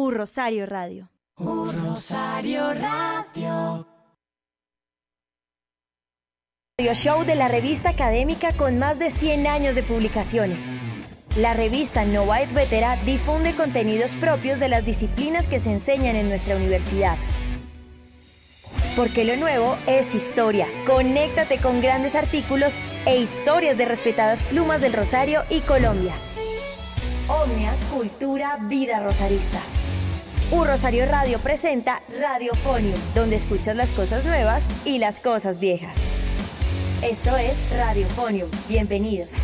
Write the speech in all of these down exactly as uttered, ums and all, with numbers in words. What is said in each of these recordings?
U Rosario Radio. U Rosario Radio. Radio show de la revista académica con más de cien años de publicaciones. La revista Nova et Vetera difunde contenidos propios de las disciplinas que se enseñan en nuestra universidad. Porque lo nuevo es historia. Conéctate con grandes artículos e historias de respetadas plumas del Rosario y Colombia. Omnia, cultura, vida rosarista. U Rosario Radio presenta Radiofonium, donde escuchas las cosas nuevas y las cosas viejas. Esto es Radiofonium. Bienvenidos.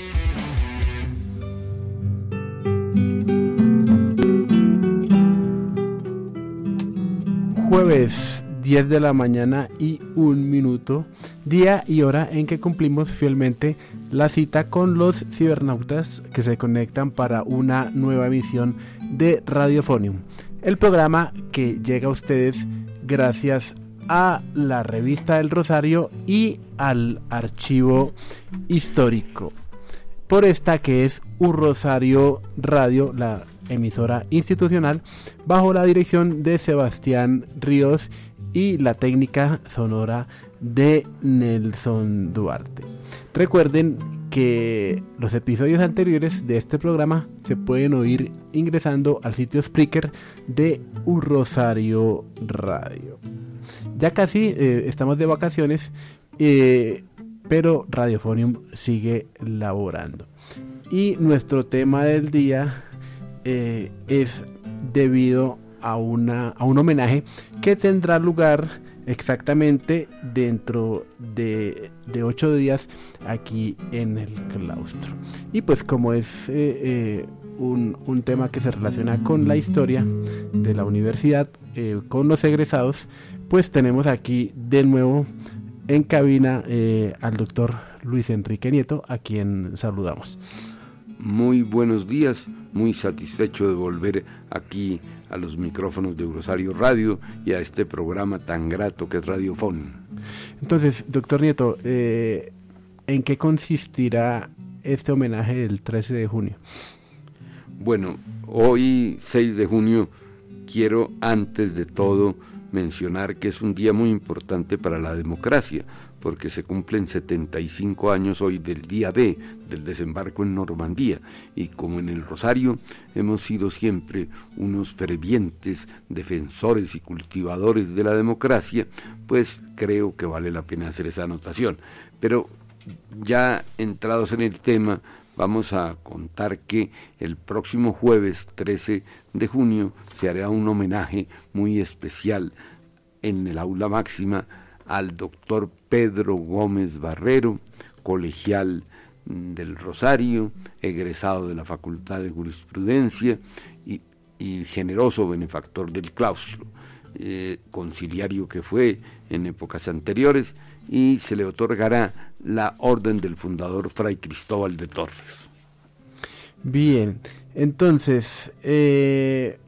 Jueves diez de la mañana y un minuto, día y hora en que cumplimos fielmente la cita con los cibernautas que se conectan para una nueva emisión de Radiofonium, el programa que llega a ustedes gracias a la revista del Rosario y al archivo histórico, por esta que es U Rosario Radio, la emisora institucional, bajo la dirección de Sebastián Ríos y la técnica sonora de Nelson Duarte. Recuerden que los episodios anteriores de este programa se pueden oír ingresando al sitio Spreaker de U Rosario Radio. Ya casi eh, estamos de vacaciones, eh, pero Radiofonium sigue laborando. Y nuestro tema del día eh, es debido a, una, a un homenaje que tendrá lugar exactamente dentro de, de ocho días aquí en el claustro. Y pues como es eh, eh, un, un tema que se relaciona con la historia de la universidad, eh, con los egresados, pues tenemos aquí de nuevo en cabina eh, al doctor Luis Enrique Nieto, a quien saludamos. Muy buenos días, muy satisfecho de volver aquí a los micrófonos de U Rosario Radio y a este programa tan grato que es Radiofonium. Entonces, doctor Nieto, eh, ¿en qué consistirá este homenaje del trece de junio? Bueno, hoy seis de junio quiero antes de todo mencionar que es un día muy importante para la democracia, porque se cumplen setenta y cinco años hoy del día D, del desembarco en Normandía, y como en el Rosario hemos sido siempre unos fervientes defensores y cultivadores de la democracia, pues creo que vale la pena hacer esa anotación. Pero ya entrados en el tema, vamos a contar que el próximo jueves trece de junio se hará un homenaje muy especial en el aula máxima al doctor Pedro Gómez Barrero, colegial del Rosario, egresado de la Facultad de Jurisprudencia y, y generoso benefactor del claustro, eh, conciliario que fue en épocas anteriores, y se le otorgará la orden del fundador Fray Cristóbal de Torres. Bien, entonces, eh,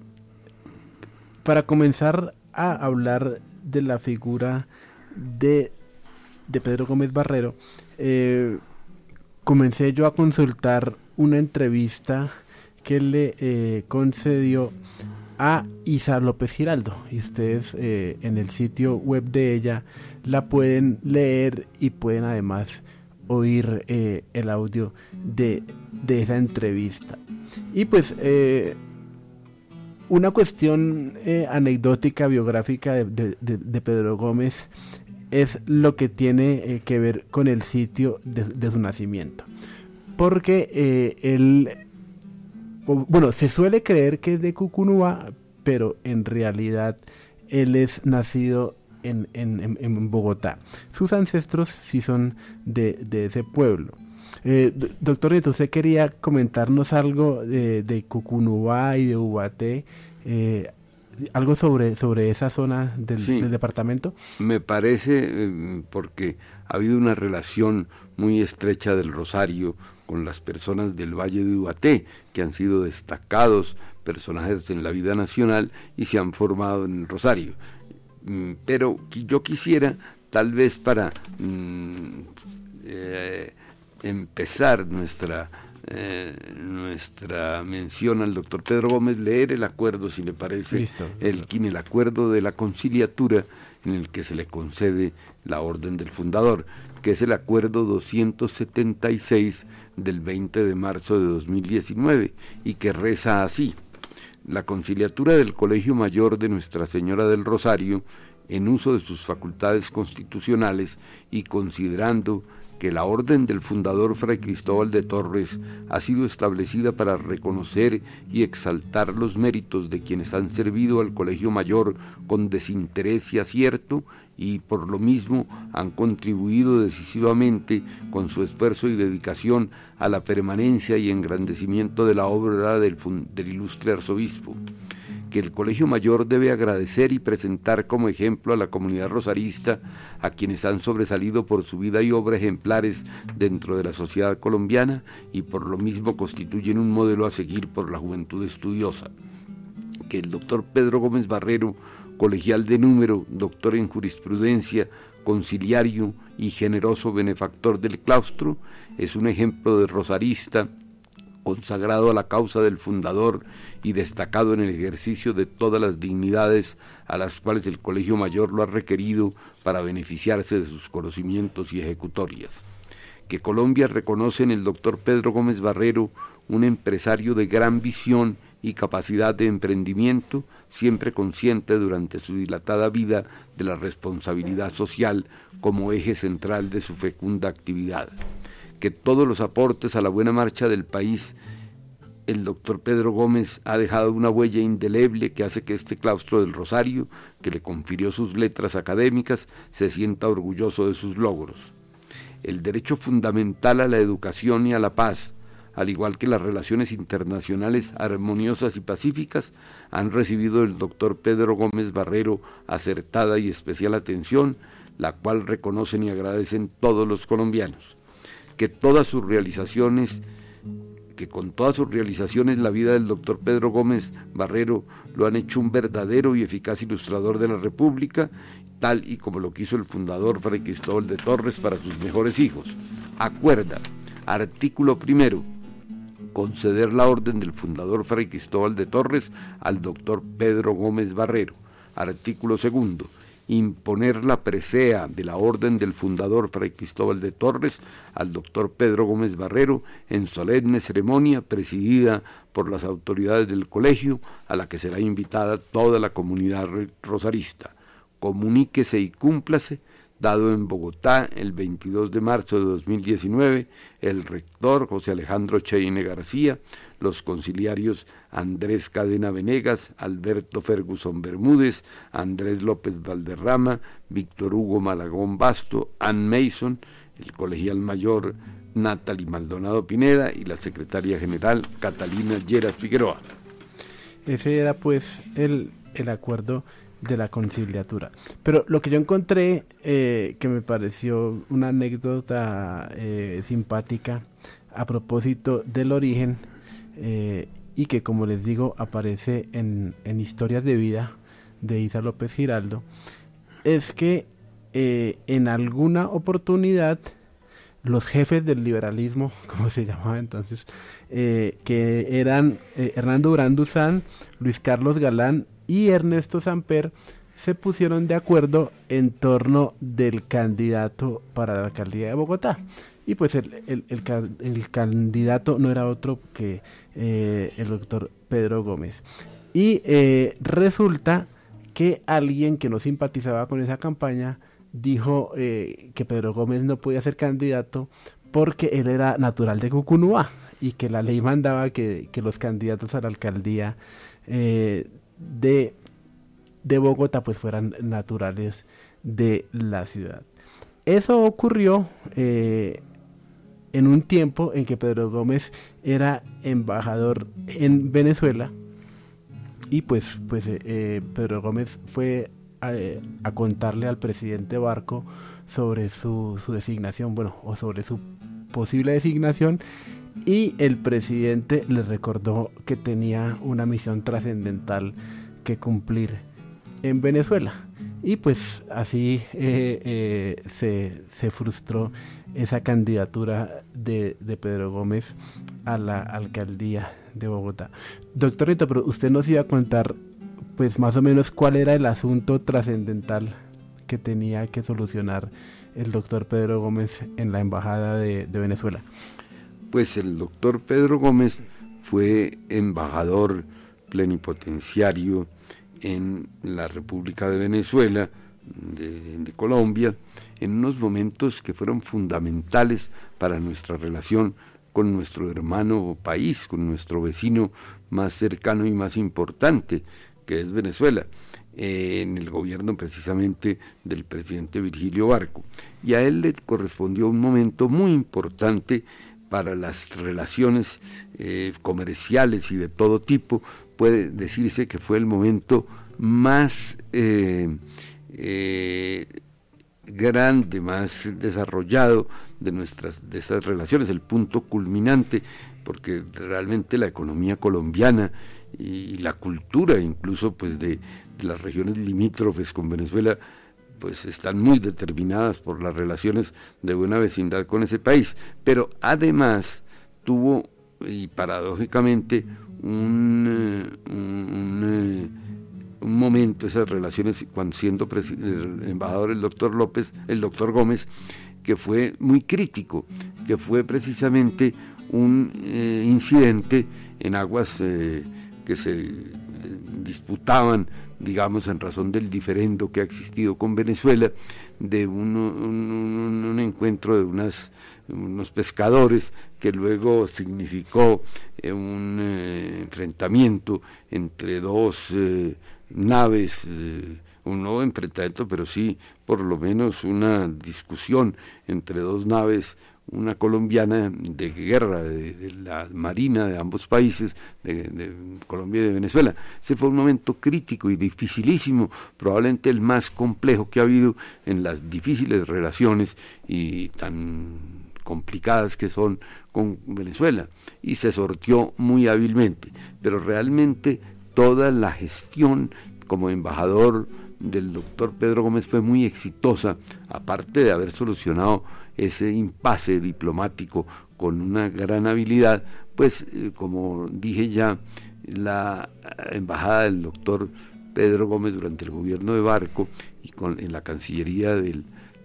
para comenzar a hablar de la figura de, de Pedro Gómez Barrero, eh, comencé yo a consultar una entrevista que le eh, concedió a Isa López Giraldo, y ustedes eh, en el sitio web de ella la pueden leer y pueden además oír eh, el audio de, de esa entrevista. Y pues eh, una cuestión eh, anecdótica, biográfica de, de, de, de Pedro Gómez es lo que tiene eh, que ver con el sitio de, de su nacimiento, porque eh, él, bueno, se suele creer que es de Cucunúa, pero en realidad él es nacido en, en, en Bogotá. Sus ancestros sí son de, de ese pueblo. Eh, doctor Nieto, ¿usted quería comentarnos algo de, de Cucunúa y de Ubaté? Eh, algo sobre, sobre esa zona del, sí, del departamento. Me parece, eh, porque ha habido una relación muy estrecha del Rosario con las personas del Valle de Ubaté, que han sido destacados personajes en la vida nacional y se han formado en el Rosario. Mm, pero yo quisiera, tal vez para mm, eh, empezar nuestra eh, nuestra mención al doctor Pedro Gómez, leer el acuerdo, si le parece, Listo. el, el acuerdo de la conciliatura en el que se le concede la orden del fundador, que es el acuerdo doscientos setenta y seis del veinte de marzo de dos mil diecinueve, y que reza así: la conciliatura del Colegio Mayor de Nuestra Señora del Rosario, en uso de sus facultades constitucionales y considerando que la orden del fundador Fray Cristóbal de Torres ha sido establecida para reconocer y exaltar los méritos de quienes han servido al Colegio Mayor con desinterés y acierto, y por lo mismo han contribuido decisivamente con su esfuerzo y dedicación a la permanencia y engrandecimiento de la obra del, del ilustre arzobispo, que el Colegio Mayor debe agradecer y presentar como ejemplo a la comunidad rosarista, a quienes han sobresalido por su vida y obra ejemplares dentro de la sociedad colombiana y por lo mismo constituyen un modelo a seguir por la juventud estudiosa, que el doctor Pedro Gómez Barrero, colegial de número, doctor en jurisprudencia, conciliario y generoso benefactor del claustro, es un ejemplo de rosarista consagrado a la causa del fundador y destacado en el ejercicio de todas las dignidades a las cuales el Colegio Mayor lo ha requerido para beneficiarse de sus conocimientos y ejecutorias. Que Colombia reconoce en el doctor Pedro Gómez Barrero un empresario de gran visión y capacidad de emprendimiento, siempre consciente durante su dilatada vida de la responsabilidad social como eje central de su fecunda actividad. Que todos los aportes a la buena marcha del país, el doctor Pedro Gómez ha dejado una huella indeleble que hace que este claustro del Rosario, que le confirió sus letras académicas, se sienta orgulloso de sus logros. El derecho fundamental a la educación y a la paz, al igual que las relaciones internacionales armoniosas y pacíficas, han recibido del doctor Pedro Gómez Barrero acertada y especial atención, la cual reconocen y agradecen todos los colombianos. Que todas sus realizaciones, que con todas sus realizaciones la vida del doctor Pedro Gómez Barrero lo han hecho un verdadero y eficaz ilustrador de la República, tal y como lo quiso el fundador Fray Cristóbal de Torres para sus mejores hijos. Acuerda, artículo primero, conceder la orden del fundador Fray Cristóbal de Torres al doctor Pedro Gómez Barrero. Artículo segundo, imponer la presea de la orden del fundador Fray Cristóbal de Torres al doctor Pedro Gómez Barrero en solemne ceremonia presidida por las autoridades del colegio, a la que será invitada toda la comunidad rosarista. Comuníquese y cúmplase, dado en Bogotá el veintidós de marzo de dos mil diecinueve, el rector José Alejandro Cheine García, los conciliarios Andrés Cadena Venegas, Alberto Ferguson Bermúdez, Andrés López Valderrama, Víctor Hugo Malagón Basto, Ann Mason, el colegial mayor Natalie Maldonado Pineda y la secretaria general Catalina Lleras Figueroa. Ese era pues el, el acuerdo de la conciliatura. Pero lo que yo encontré, eh, que me pareció una anécdota eh, simpática a propósito del origen, eh, y que, como les digo, aparece en, en Historias de Vida de Isa López Giraldo, es que eh, en alguna oportunidad los jefes del liberalismo, como se llamaba entonces, eh, que eran eh, Hernando Durán Duzán, Luis Carlos Galán y Ernesto Samper, se pusieron de acuerdo en torno del candidato para la alcaldía de Bogotá. Y pues el, el, el, el candidato no era otro que eh, el doctor Pedro Gómez. Y eh, resulta que alguien que no simpatizaba con esa campaña dijo eh, que Pedro Gómez no podía ser candidato porque él era natural de Cucunúa y que la ley mandaba que, que los candidatos a la alcaldía eh, de, de Bogotá pues fueran naturales de la ciudad. Eso ocurrió eh, en un tiempo en que Pedro Gómez era embajador en Venezuela y pues, pues eh, Pedro Gómez fue a, a contarle al presidente Barco sobre su, su designación, bueno, o sobre su posible designación, y el presidente le recordó que tenía una misión trascendental que cumplir en Venezuela. y pues así eh, eh, se, se frustró esa candidatura de, de Pedro Gómez a la alcaldía de Bogotá. Doctor Rito, pero usted nos iba a contar pues más o menos cuál era el asunto trascendental que tenía que solucionar el doctor Pedro Gómez en la embajada de, de Venezuela. Pues el doctor Pedro Gómez fue embajador plenipotenciario en la República de Venezuela, de, de Colombia, en unos momentos que fueron fundamentales para nuestra relación con nuestro hermano país, con nuestro vecino más cercano y más importante, que es Venezuela, eh, en el gobierno precisamente del presidente Virgilio Barco. Y a él le correspondió un momento muy importante para las relaciones eh, comerciales y de todo tipo. Puede decirse que fue el momento más eh, eh, grande, más desarrollado de nuestras de estas relaciones, el punto culminante, porque realmente la economía colombiana y la cultura incluso pues de, de las regiones limítrofes con Venezuela pues están muy determinadas por las relaciones de buena vecindad con ese país, pero además tuvo, y paradójicamente, un, un, un, un momento, esas relaciones, cuando siendo el embajador el doctor López, el doctor Gómez, que fue muy crítico, que fue precisamente un eh, incidente en aguas eh, que se eh, disputaban, digamos, en razón del diferendo que ha existido con Venezuela, de un, un, un encuentro de unas, unos pescadores que luego significó eh, un eh, enfrentamiento entre dos eh, naves, eh, un nuevo enfrentamiento, pero sí por lo menos una discusión entre dos naves, una colombiana de guerra de, de la marina de ambos países, de, de Colombia y de Venezuela. Ese fue un momento crítico y dificilísimo, probablemente el más complejo que ha habido en las difíciles relaciones y tan complicadas que son con Venezuela, y se sortió muy hábilmente, pero realmente toda la gestión como embajador del doctor Pedro Gómez fue muy exitosa, aparte de haber solucionado ese impasse diplomático con una gran habilidad, pues eh, como dije ya, la embajada del doctor Pedro Gómez durante el gobierno de Barco y con, en la Cancillería del,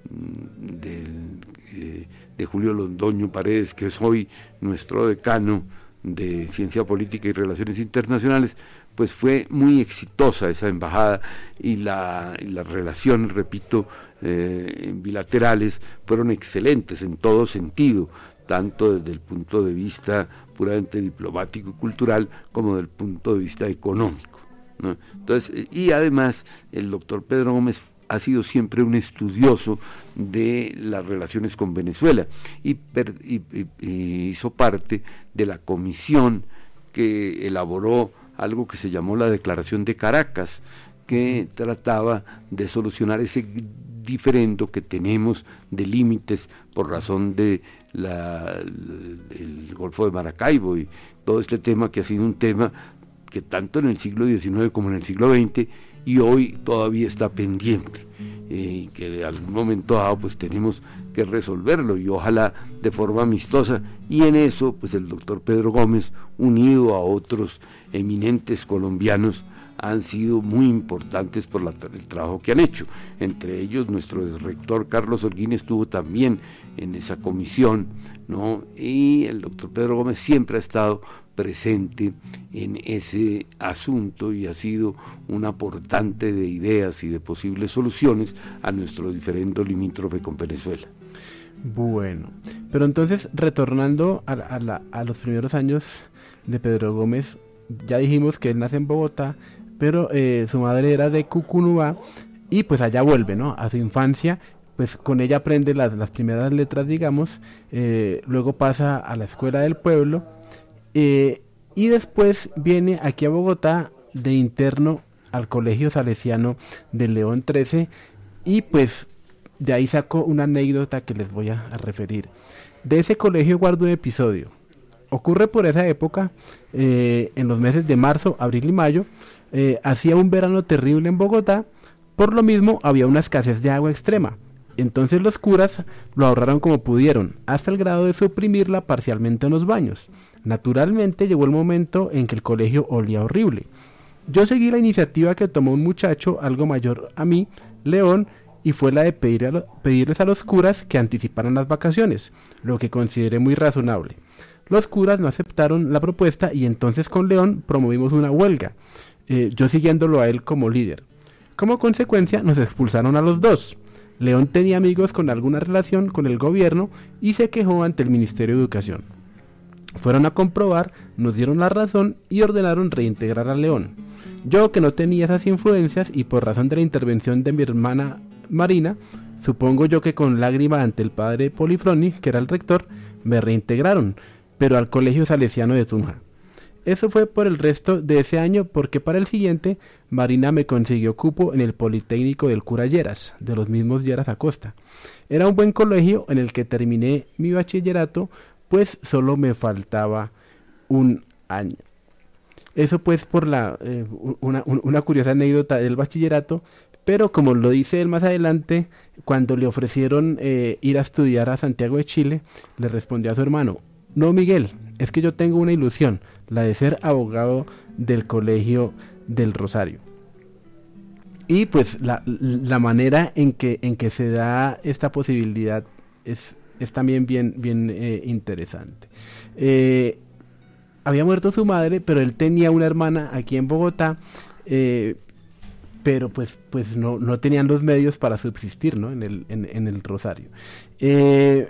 del, eh, de Julio Londoño Paredes, que es hoy nuestro decano de Ciencia Política y Relaciones Internacionales, pues fue muy exitosa esa embajada, y, la, y las relaciones, repito, eh, bilaterales fueron excelentes en todo sentido, tanto desde el punto de vista puramente diplomático y cultural como desde el punto de vista económico, ¿no? Entonces, y además el doctor Pedro Gómez ha sido siempre un estudioso de las relaciones con Venezuela y, per, y, y, y hizo parte de la comisión que elaboró algo que se llamó la Declaración de Caracas, que trataba de solucionar ese diferendo que tenemos de límites por razón de la, el Golfo de Maracaibo y todo este tema que ha sido un tema que tanto en el siglo diecinueve como en el siglo veinte y hoy todavía está pendiente, y eh, que de algún momento dado pues tenemos que resolverlo, y ojalá de forma amistosa, y en eso pues el doctor Pedro Gómez, unido a otros eminentes colombianos, han sido muy importantes por la, el trabajo que han hecho. Entre ellos nuestro rector Carlos Holguín estuvo también en esa comisión, ¿no? Y el doctor Pedro Gómez siempre ha estado presente en ese asunto y ha sido un aportante de ideas y de posibles soluciones a nuestro diferendo limítrofe con Venezuela. Bueno, pero entonces retornando a, a, la, a los primeros años de Pedro Gómez, ya dijimos que él nace en Bogotá, pero eh, su madre era de Cucunubá y pues allá vuelve, ¿no? A su infancia, pues con ella aprende las, las primeras letras, digamos, eh, luego pasa a la escuela del pueblo, eh, y después viene aquí a Bogotá de interno al Colegio Salesiano de León trece, y pues de ahí saco una anécdota que les voy a, a referir. De ese colegio guardo un episodio. Ocurre por esa época, eh, en los meses de marzo, abril y mayo, eh, hacía un verano terrible en Bogotá, Por lo mismo había una escasez de agua extrema. Entonces los curas lo ahorraron como pudieron, hasta el grado de suprimirla parcialmente en los baños. Naturalmente llegó el momento en que el colegio olía horrible. Yo seguí la iniciativa que tomó un muchacho algo mayor a mí, León, y fue la de pedir a lo, pedirles a los curas que anticiparan las vacaciones, lo que consideré muy razonable. Los curas no aceptaron la propuesta y entonces con León promovimos una huelga, eh, yo siguiéndolo a él como líder. Como consecuencia nos expulsaron a los dos. León tenía amigos con alguna relación con el gobierno y se quejó ante el Ministerio de Educación. Fueron a comprobar, nos dieron la razón y ordenaron reintegrar a León. Yo, que no tenía esas influencias y por razón de la intervención de mi hermana Marina, supongo yo que con lágrima ante el padre Polifroni, que era el rector, me reintegraron, pero al colegio salesiano de Tunja. Eso fue por el resto de ese año, porque para el siguiente Marina me consiguió cupo en el Politécnico del cura Lleras, de los mismos Lleras Acosta. Era un buen colegio en el que terminé mi bachillerato, pues solo me faltaba un año. Eso pues por la eh, una, una curiosa anécdota del bachillerato, pero como lo dice él más adelante, cuando le ofrecieron eh, ir a estudiar a Santiago de Chile, le respondió a su hermano: no, Miguel, es que yo tengo una ilusión, la de ser abogado del Colegio del Rosario. Y pues la, la manera en que, en que se da esta posibilidad es, es también bien, bien eh, interesante. Eh, había muerto su madre, pero él tenía una hermana aquí en Bogotá, eh, pero pues, pues no, no tenían los medios para subsistir, ¿no? en, el, en, en el Rosario. Eh,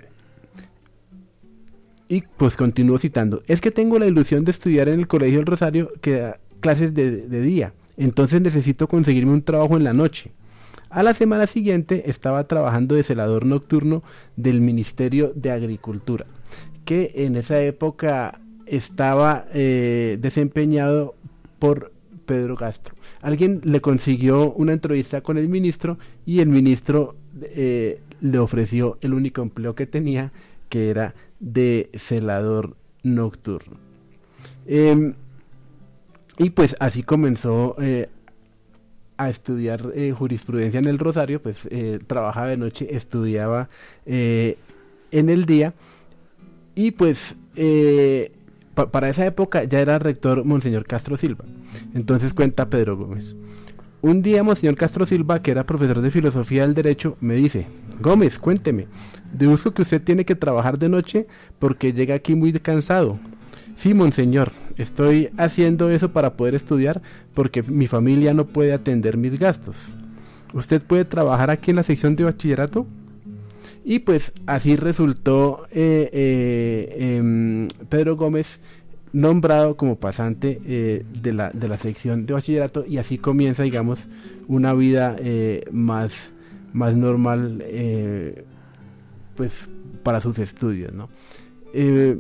Y pues continúo citando: es que tengo la ilusión de estudiar en el Colegio del Rosario, que da clases de, de día, entonces necesito conseguirme un trabajo en la noche. A la semana siguiente estaba trabajando de celador nocturno del Ministerio de Agricultura, que en esa época estaba eh, desempeñado por Pedro Castro. Alguien le consiguió una entrevista con el ministro y el ministro eh, le ofreció el único empleo que tenía, que era de celador nocturno. Eh, y pues así comenzó eh, a estudiar eh, jurisprudencia en el Rosario. Pues eh, trabajaba de noche, estudiaba eh, en el día, y pues eh, pa para esa época ya era rector Monseñor Castro Silva. Entonces cuenta Pedro Gómez: un día Monseñor Castro Silva, que era profesor de filosofía del derecho, me dice: Gómez, cuénteme, deduzco que usted tiene que trabajar de noche porque llega aquí muy cansado. Sí, monseñor, estoy haciendo eso para poder estudiar porque mi familia no puede atender mis gastos. ¿Usted puede trabajar aquí en la sección de bachillerato? Y pues así resultó eh, eh, eh, Pedro Gómez nombrado como pasante eh, de, la, de la sección de bachillerato, y así comienza, digamos, una vida eh, más, más normal eh, pues para sus estudios, ¿no? Eh,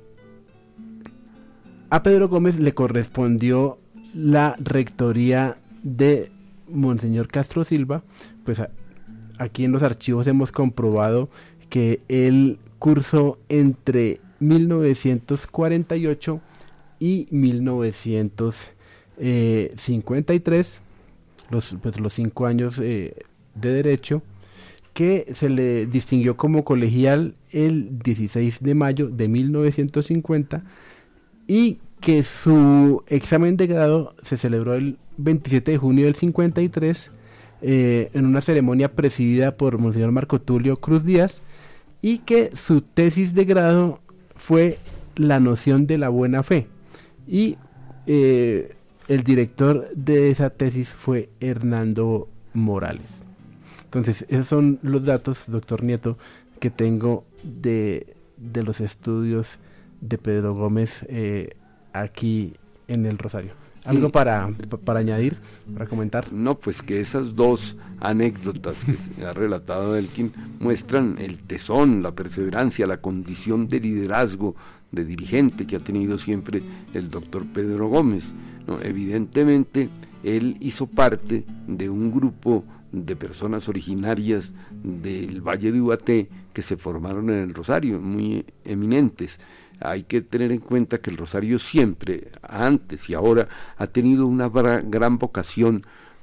a Pedro Gómez le correspondió la rectoría de Monseñor Castro Silva. Pues a, aquí en los archivos hemos comprobado que él cursó entre mil novecientos cuarenta y ocho y mil novecientos cincuenta y tres, los, pues los cinco años eh, de derecho, que se le distinguió como colegial el dieciséis de mayo de mil novecientos cincuenta, y que su examen de grado se celebró el veintisiete de junio del cincuenta y tres eh, en una ceremonia presidida por Monseñor Marco Tulio Cruz Díaz, y que su tesis de grado fue la noción de la buena fe, y eh, el director de esa tesis fue Hernando Morales. Entonces, esos son los datos, doctor Nieto, que tengo de, de los estudios de Pedro Gómez eh, aquí en el Rosario. ¿Algo sí. para, para añadir, para comentar? No, pues que esas dos anécdotas que ha relatado Elkin muestran el tesón, la perseverancia, la condición de liderazgo, de dirigente que ha tenido siempre el doctor Pedro Gómez, ¿no? Evidentemente, él hizo parte de un grupo de personas originarias del Valle de Ubaté que se formaron en el Rosario, muy eminentes. Hay que tener en cuenta que el Rosario siempre, antes y ahora, ha tenido una gran vocación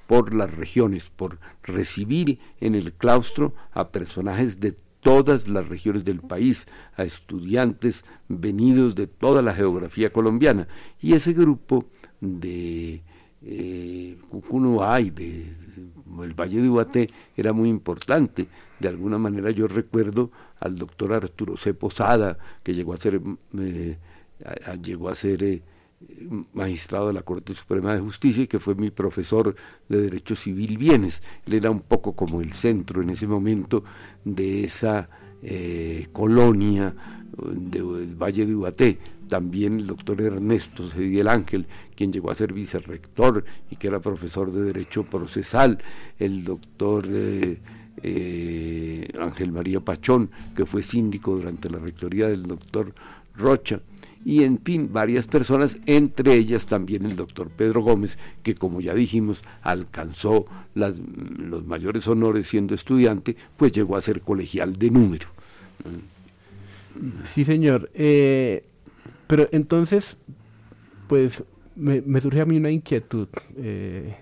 por las regiones, por recibir en el claustro a personajes de todas las regiones del país, a estudiantes venidos de toda la geografía colombiana. Y ese grupo de eh, Cucunuá y de, de el Valle de Ubaté era muy importante. De alguna manera yo recuerdo al doctor Arturo C. Posada, que llegó a ser eh, a, a, llegó a ser eh, magistrado de la Corte Suprema de Justicia y que fue mi profesor de Derecho Civil Bienes. Él era un poco como el centro en ese momento de esa eh, colonia del Valle de Ubaté. También el doctor Ernesto Cediel Ángel, quien llegó a ser vicerrector y que era profesor de Derecho Procesal, el doctor eh, eh, Ángel María Pachón, que fue síndico durante la rectoría del doctor Rocha, y en fin, varias personas, entre ellas también el doctor Pedro Gómez, que como ya dijimos, alcanzó las, los mayores honores siendo estudiante, pues llegó a ser colegial de número. Sí, señor. Eh, pero entonces, pues, me, me surge a mí una inquietud. Eh,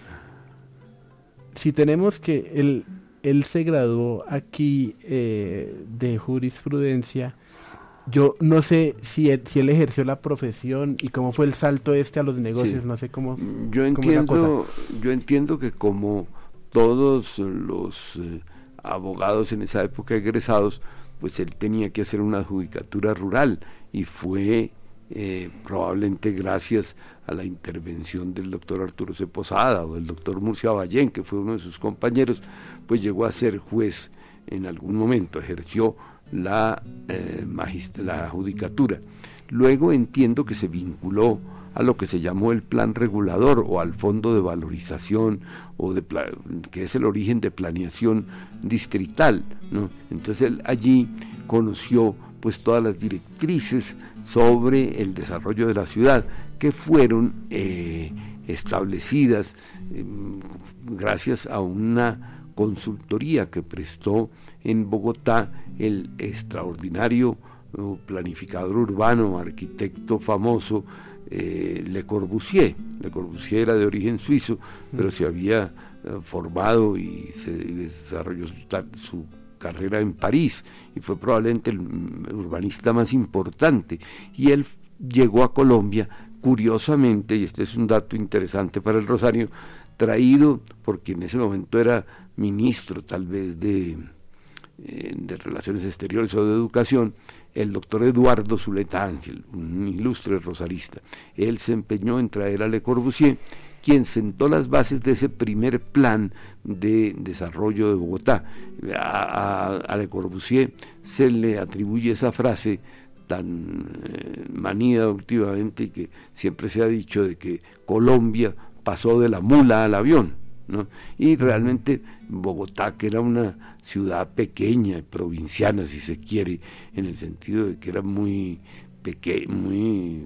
si tenemos que él, él se graduó aquí eh, de jurisprudencia, yo no sé si él, si él ejerció la profesión y cómo fue el salto este a los negocios, sí. No sé cómo. Yo entiendo, yo entiendo que como todos los eh, abogados en esa época egresados, pues él tenía que hacer una adjudicatura rural y fue eh, probablemente gracias a la intervención del doctor Arturo C. Posada o del doctor Murcia Ballén, que fue uno de sus compañeros, pues llegó a ser juez en algún momento, ejerció la, eh, magist- la judicatura. Luego entiendo que se vinculó a lo que se llamó el plan regulador o al fondo de valorización o de pla- que es el origen de planeación distrital, ¿no? Entonces él allí conoció pues todas las directrices sobre el desarrollo de la ciudad que fueron eh, establecidas eh, gracias a una consultoría que prestó en Bogotá el extraordinario uh, planificador urbano, arquitecto famoso eh, Le Corbusier. Le Corbusier era de origen suizo, pero se había uh, formado y se desarrolló su, su carrera en París y fue probablemente el urbanista más importante. Y él llegó a Colombia, curiosamente, y este es un dato interesante para el Rosario, traído porque en ese momento era ministro tal vez de, eh, de Relaciones Exteriores o de Educación, el doctor Eduardo Zuleta Ángel, un ilustre rosarista. Él se empeñó en traer a Le Corbusier, quien sentó las bases de ese primer plan de desarrollo de Bogotá. A, a, a Le Corbusier se le atribuye esa frase tan eh, manida últimamente y que siempre se ha dicho de que Colombia pasó de la mula al avión, ¿no? Y realmente Bogotá, que era una ciudad pequeña, provinciana si se quiere, en el sentido de que era muy pequeña, muy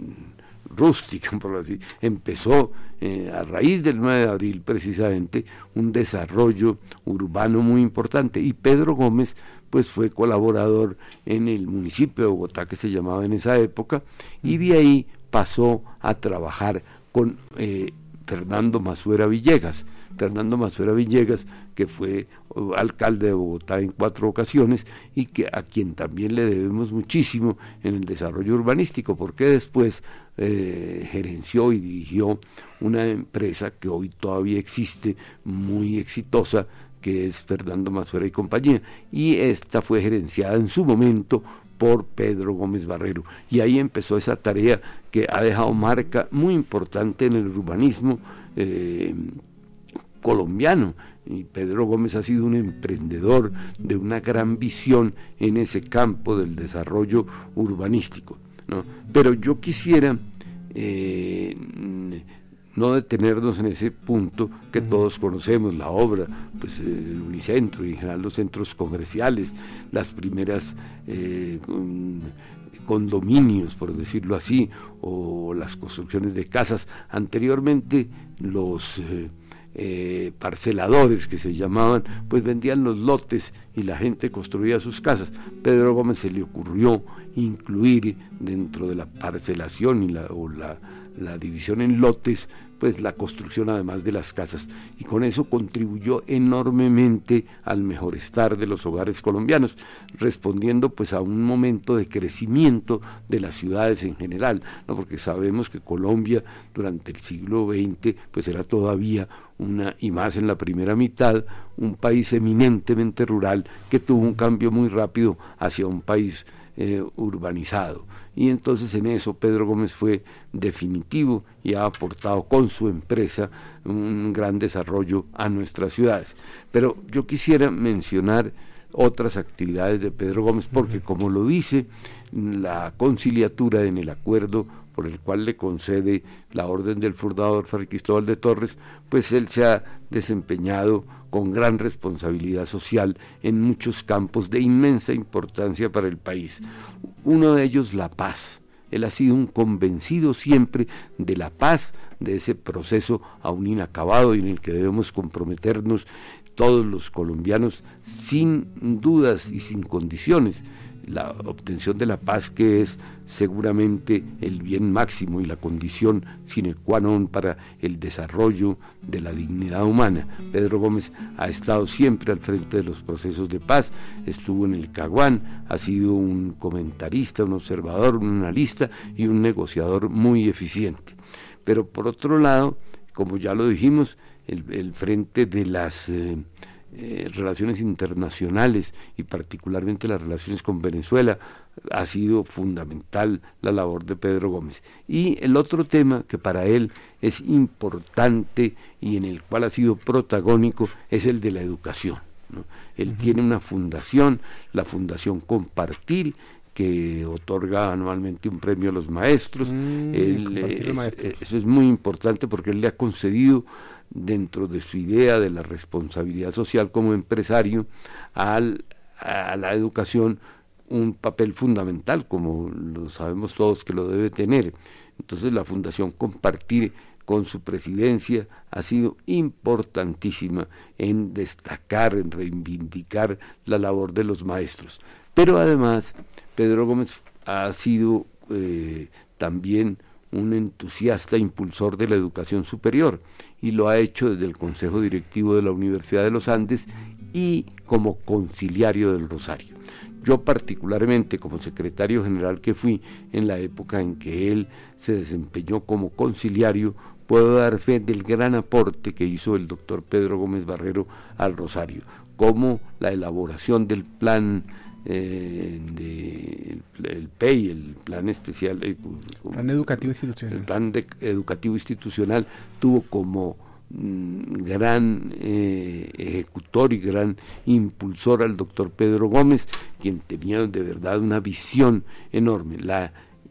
rústica, por así, empezó eh, a raíz del nueve de abril precisamente un desarrollo urbano muy importante, y Pedro Gómez pues fue colaborador en el municipio de Bogotá, que se llamaba en esa época, y de ahí pasó a trabajar con eh, Fernando Masuera Villegas. Fernando Masuera Villegas, que fue uh, alcalde de Bogotá en cuatro ocasiones y que a quien también le debemos muchísimo en el desarrollo urbanístico, porque después eh, gerenció y dirigió una empresa que hoy todavía existe, muy exitosa, que es Fernando Masuera y compañía, y esta fue gerenciada en su momento por Pedro Gómez Barrero, y ahí empezó esa tarea que ha dejado marca muy importante en el urbanismo eh, colombiano, y Pedro Gómez ha sido un emprendedor de una gran visión en ese campo del desarrollo urbanístico, ¿no? Pero yo quisiera eh, no detenernos en ese punto que todos conocemos, la obra, pues el Unicentro y en general los centros comerciales, las primeras eh, condominios, por decirlo así, o las construcciones de casas. Anteriormente los eh, eh, parceladores, que se llamaban, pues vendían los lotes y la gente construía sus casas. Pedro Gómez se le ocurrió incluir dentro de la parcelación y la, o la, la división en lotes, pues la construcción además de las casas, y con eso contribuyó enormemente al mejorestar de los hogares colombianos, respondiendo pues a un momento de crecimiento de las ciudades en general, ¿no? Porque sabemos que Colombia durante el siglo veinte pues era todavía una, y más en la primera mitad, un país eminentemente rural que tuvo un cambio muy rápido hacia un país eh, urbanizado. Y entonces en eso Pedro Gómez fue definitivo y ha aportado con su empresa un gran desarrollo a nuestras ciudades. Pero yo quisiera mencionar otras actividades de Pedro Gómez, porque como lo dice la conciliatura en el acuerdo por el cual le concede la orden del fundador Fray Cristóbal de Torres, pues él se ha desempeñado con gran responsabilidad social en muchos campos de inmensa importancia para el país. Uno de ellos, la paz. Él ha sido un convencido siempre de la paz, de ese proceso aún inacabado y en el que debemos comprometernos todos los colombianos sin dudas y sin condiciones. La obtención de la paz, que es seguramente el bien máximo y la condición sine qua non para el desarrollo de la dignidad humana. Pedro Gómez ha estado siempre al frente de los procesos de paz, estuvo en el Caguán, ha sido un comentarista, un observador, un analista y un negociador muy eficiente. Pero por otro lado, como ya lo dijimos, el, el frente de las eh, Eh, relaciones internacionales y particularmente las relaciones con Venezuela, ha sido fundamental la labor de Pedro Gómez. Y el otro tema que para él es importante y en el cual ha sido protagónico es el de la educación, ¿no? Él uh-huh. tiene una fundación, la Fundación Compartir, que otorga anualmente un premio a los maestros. Mm, él, es, maestros. Eso es muy importante porque él le ha concedido, dentro de su idea de la responsabilidad social como empresario, al, a la educación un papel fundamental, como lo sabemos todos que lo debe tener. Entonces la Fundación Compartir, con su presidencia, ha sido importantísima en destacar, en reivindicar la labor de los maestros. Pero además, Pedro Gómez ha sido eh, también un entusiasta impulsor de la educación superior, y lo ha hecho desde el Consejo Directivo de la Universidad de los Andes y como conciliario del Rosario. Yo particularmente, como secretario general que fui en la época en que él se desempeñó como conciliario, puedo dar fe del gran aporte que hizo el doctor Pedro Gómez Barrero al Rosario, como la elaboración del plan Eh, de, el, el P E I, el plan especial, eh, plan educativo institucional, el plan de, educativo institucional tuvo como mm, gran eh, ejecutor y gran impulsor al doctor Pedro Gómez, quien tenía de verdad una visión enorme. La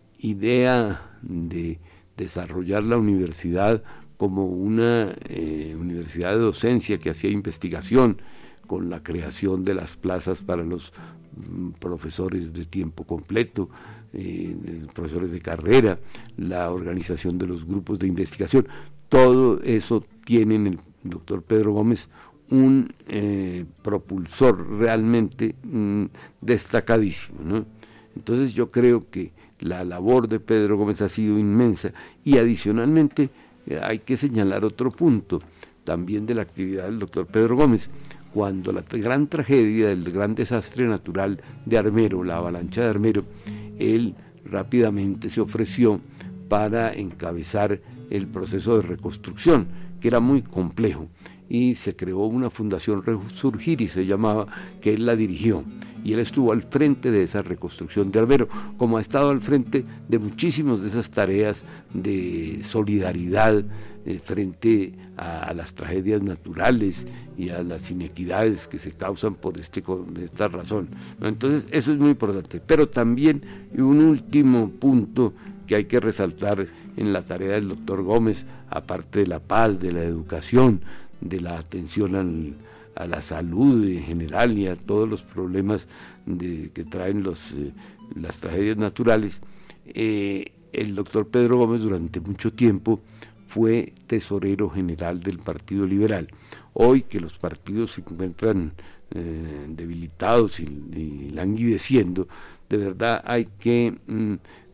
idea de desarrollar la universidad como una eh, universidad de docencia que hacía investigación, con la creación de las plazas para los profesores de tiempo completo, eh, profesores de carrera, la organización de los grupos de investigación, todo eso tiene en el doctor Pedro Gómez un eh, propulsor realmente mm, destacadísimo, ¿no? Entonces yo creo que la labor de Pedro Gómez ha sido inmensa, y adicionalmente eh, hay que señalar otro punto también de la actividad del doctor Pedro Gómez. Cuando la gran tragedia del gran desastre natural de Armero, la avalancha de Armero, él rápidamente se ofreció para encabezar el proceso de reconstrucción, que era muy complejo, y se creó una fundación Resurgir, y se llamaba, que él la dirigió, y él estuvo al frente de esa reconstrucción de Armero, como ha estado al frente de muchísimas de esas tareas de solidaridad eh, frente a, a las tragedias naturales y a las inequidades que se causan por este de esta razón, ¿no? Entonces eso es muy importante. Pero también un último punto que hay que resaltar en la tarea del doctor Gómez, aparte de la paz, de la educación, de la atención al, a la salud en general y a todos los problemas de, que traen los, eh, las tragedias naturales, eh, el doctor Pedro Gómez durante mucho tiempo fue tesorero general del Partido Liberal. Hoy que los partidos se encuentran eh, debilitados y, y languideciendo, de verdad hay que mm,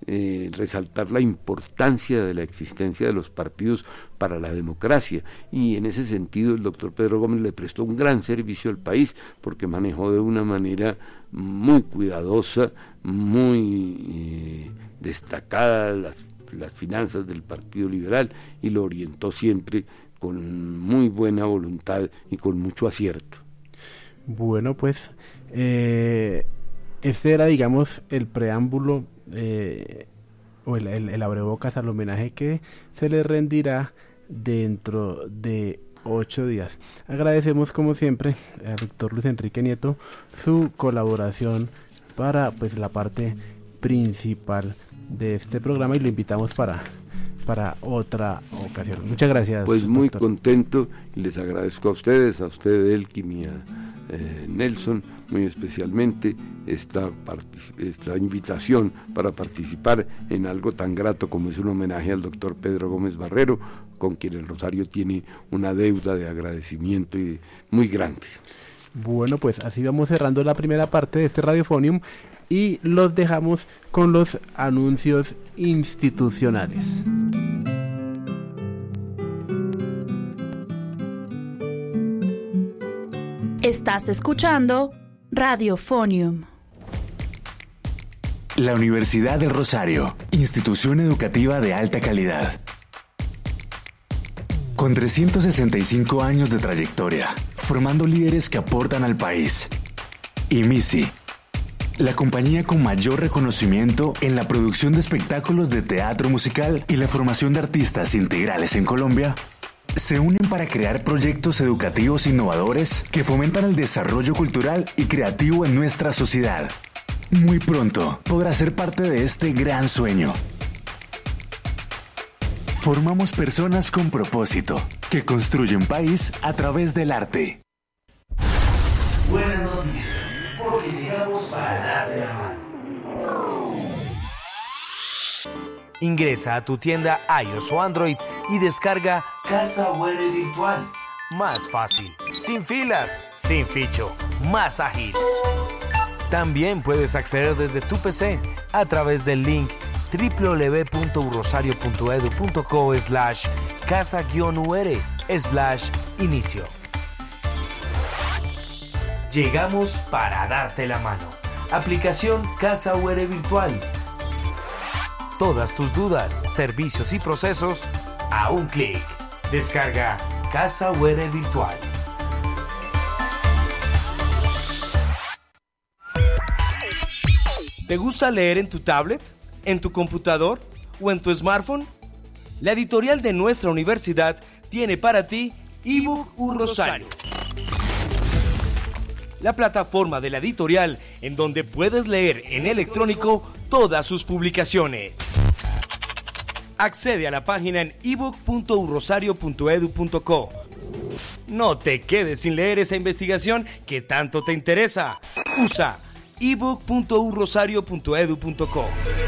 eh, resaltar la importancia de la existencia de los partidos para la democracia, y en ese sentido el doctor Pedro Gómez le prestó un gran servicio al país, porque manejó de una manera muy cuidadosa, muy eh, destacada las, las finanzas del Partido Liberal, y lo orientó siempre con muy buena voluntad y con mucho acierto. Bueno, pues eh, este era, digamos, el preámbulo eh, o el, el, el abrebocas al homenaje que se le rendirá dentro de ocho días. Agradecemos, como siempre, al doctor Luis Enrique Nieto su colaboración para, pues, la parte principal de este programa, y lo invitamos para para otra ocasión. Muchas gracias. Pues muy doctor. contento, y les agradezco a ustedes, a usted Elkin y a eh, Nelson, muy especialmente esta, esta invitación para participar en algo tan grato como es un homenaje al doctor Pedro Gómez Barrero, con quien el Rosario tiene una deuda de agradecimiento y muy grande. Bueno, pues así vamos cerrando la primera parte de este Radiofonium, y los dejamos con los anuncios institucionales. Estás escuchando Radiofonium. La Universidad del Rosario, institución educativa de alta calidad. Con trescientos sesenta y cinco años de trayectoria, formando líderes que aportan al país. Y MISI, la compañía con mayor reconocimiento en la producción de espectáculos de teatro musical y la formación de artistas integrales en Colombia, se unen para crear proyectos educativos innovadores que fomentan el desarrollo cultural y creativo en nuestra sociedad. Muy pronto podrás ser parte de este gran sueño. Formamos personas con propósito que construyen país a través del arte. Buenas noticias, porque llegamos para darte la mano. Ingresa a tu tienda iOS o Android y descarga Casa U R Virtual. Más fácil, sin filas, sin ficho, más ágil. También puedes acceder desde tu P C a través del link www.urrosario.edu.co slash casa-ur slash inicio. Llegamos para darte la mano. Aplicación Casa U R Virtual. Todas tus dudas, servicios y procesos a un clic. Descarga Casa U R Virtual. ¿Te gusta leer en tu tablet, en tu computador o en tu smartphone? La editorial de nuestra universidad tiene para ti ebook U Rosario, la plataforma de la editorial en donde puedes leer en electrónico todas sus publicaciones. Accede a la página en ebook punto u rosario punto edu punto co. No te quedes sin leer esa investigación que tanto te interesa. Usa ebook punto u rosario punto edu punto co.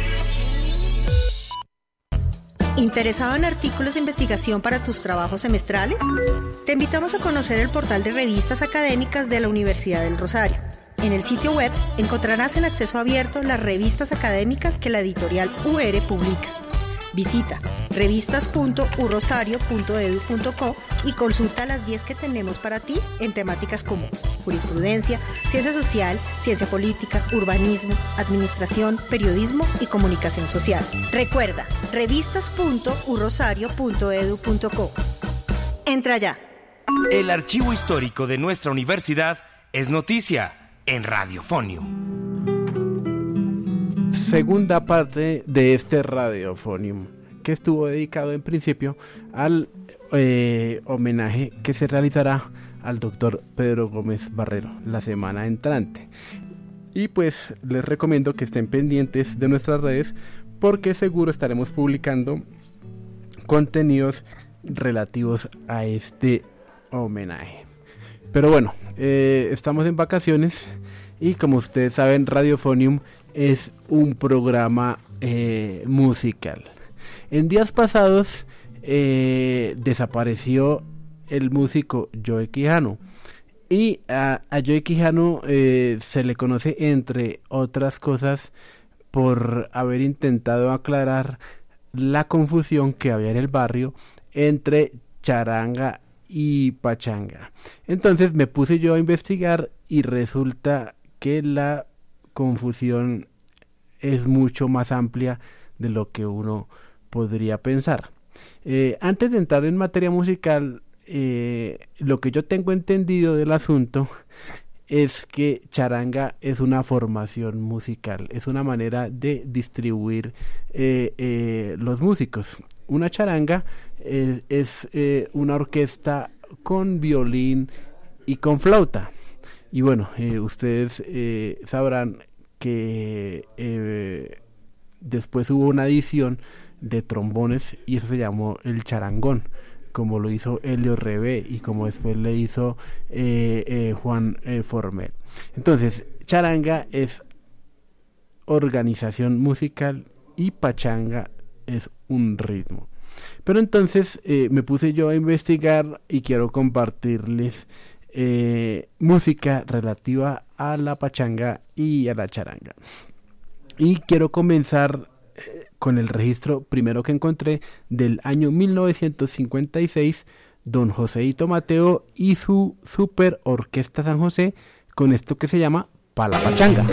¿Interesado en artículos de investigación para tus trabajos semestrales? Te invitamos a conocer el portal de revistas académicas de la Universidad del Rosario. En el sitio web encontrarás en acceso abierto las revistas académicas que la editorial U R publica. Visita revistas punto u rosario punto edu punto co y consulta las diez que tenemos para ti en temáticas como jurisprudencia, ciencia social, ciencia política, urbanismo, administración, periodismo y comunicación social. Recuerda, revistas punto u rosario punto edu punto co. Entra ya. El archivo histórico de nuestra universidad es noticia en Radiofonium. Segunda parte de este Radiofonium, que estuvo dedicado en principio al eh, homenaje que se realizará al doctor Pedro Gómez Barrero la semana entrante. Y pues les recomiendo que estén pendientes de nuestras redes, porque seguro estaremos publicando contenidos relativos a este homenaje. Pero bueno, eh, estamos en vacaciones y, como ustedes saben, Radiofonium es un programa eh, musical. En días pasados eh, desapareció el músico Joe Quijano, y a, a Joe Quijano eh, se le conoce, entre otras cosas, por haber intentado aclarar la confusión que había en el barrio entre charanga y pachanga. Entonces me puse yo a investigar y resulta que la confusión es mucho más amplia de lo que uno podría pensar. Eh, antes de entrar en materia musical, eh, lo que yo tengo entendido del asunto es que charanga es una formación musical, es una manera de distribuir eh, eh, los músicos. Una charanga eh, es eh, una orquesta con violín y con flauta. Y bueno, eh, ustedes eh, sabrán que eh, después hubo una adición de trombones y eso se llamó el charangón, como lo hizo Helio Rebé y como después le hizo eh, eh, Juan eh, Formel. Entonces, charanga es organización musical y pachanga es un ritmo. Pero entonces eh, me puse yo a investigar y quiero compartirles eh, música relativa a la pachanga y a la charanga. Y quiero comenzar eh, con el registro primero que encontré del año mil novecientos cincuenta y seis, don Joseito Mateo y su Super Orquesta San José con esto que se llama Pa' la Pachanga.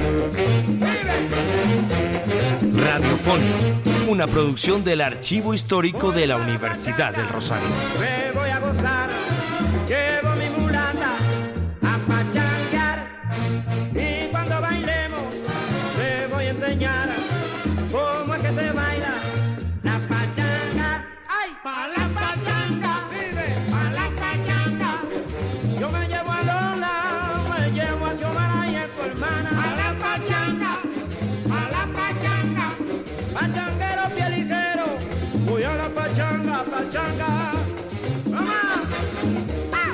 Radiofonio, una producción del Archivo Histórico de la Universidad del Rosario. Me voy a gozar, llevo mi mulata a pachanguear y cuando bailemos te voy a enseñar cómo es que se baila la pachanga. ¡Ay! Pa' la pachanga, vive, pa' la pachanga. Yo me llevo a Lola, me llevo a Xiomara y a tu hermana. Pa' la pachanga, pa' la pachanga. Pachanguero pie ligero, voy a la pachanga, pachanga. ¡Mamá! ¡Ah!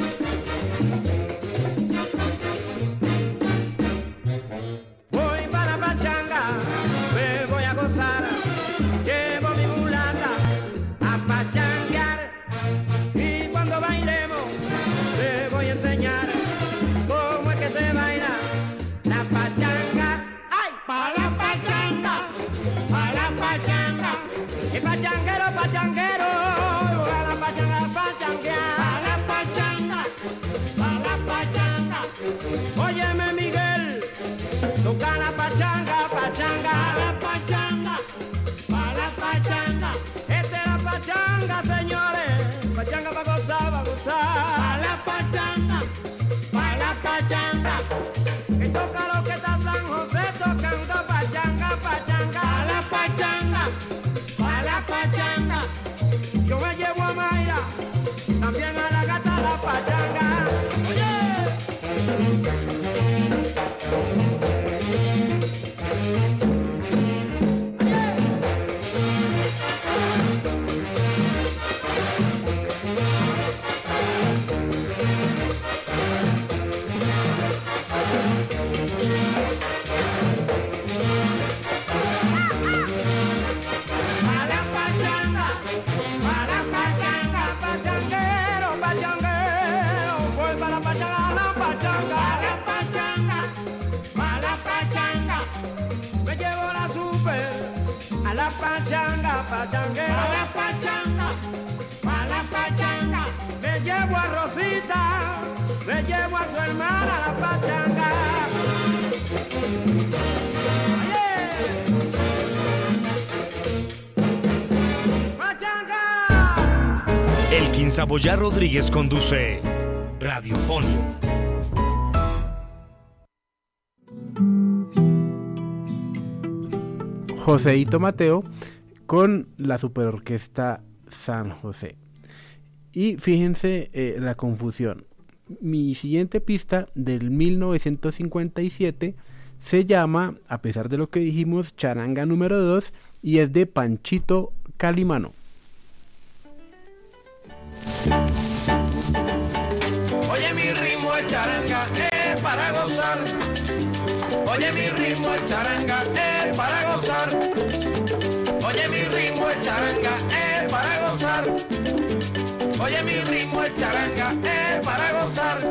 Voy para la pachanga, me voy a gozar, llevo mi mulata a pachanguear y cuando bailemos te voy a enseñar cómo es que se baila la pachanga. ¡Ay! Pa' la pachanga, pa' la pachanga, y pachanguero, pachanguero, voy a la pachanga, pachanguear. Pa' la pachanga, pa' la pachanga, óyeme Miguel, toca la pachanga, pachanga. Pa' la pachanga, pa' la pachanga, esta es la pachanga, señores, pachanga pa' gozar, pa' gozar. Pa' la pachanga, pa' la pachanga, que toca lo que está San José tocando pachanga, pachanga. Pa' la pachanga, pa' la pachanga, yo me llevo a Mayra, también a la gata la pachanga. Oye. Pa' la pachanga, pa' la pachanga, pachanguero, pachanguero, voy pa' la pachanga, la pachanga. Pa' la pachanga, pa' la pachanga, me llevo la super a la pachanga, pachanguero. Pa' la pachanga, pa' la pachanga, me llevo a Rosita, me llevo a su hermana a la pachanga. Elkin Saboya Rodríguez conduce Radiofonio. Joseito Mateo con la Superorquesta San José. Y fíjense eh, la confusión. Mi siguiente pista del mil novecientos cincuenta y siete se llama, a pesar de lo que dijimos, charanga número dos y es de Panchito Calimano. Oye, mi ritmo es charanga, es para gozar. Oye, mi ritmo es charanga, es para gozar. Oye, mi ritmo es charanga, es para gozar. Oye, mi ritmo es charanga, es para gozar.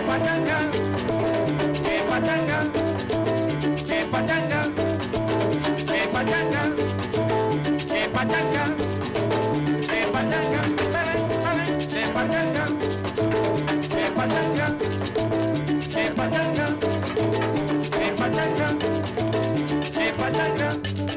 pachanga, que pachanga, que pachanga, que pachanga, que pachanga, que pachanga, que pachanga, que pachanga, que pachanga, que pachanga, que pachanga.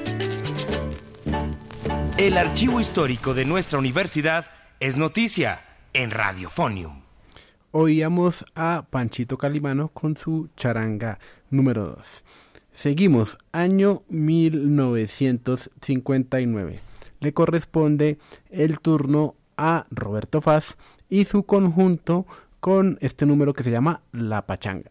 El archivo histórico de nuestra universidad es noticia en Radiofonium. Oíamos a Panchito Calimano con su charanga número dos. Seguimos, año mil novecientos cincuenta y nueve. Le corresponde el turno a Roberto Faz y su conjunto con este número que se llama La Pachanga.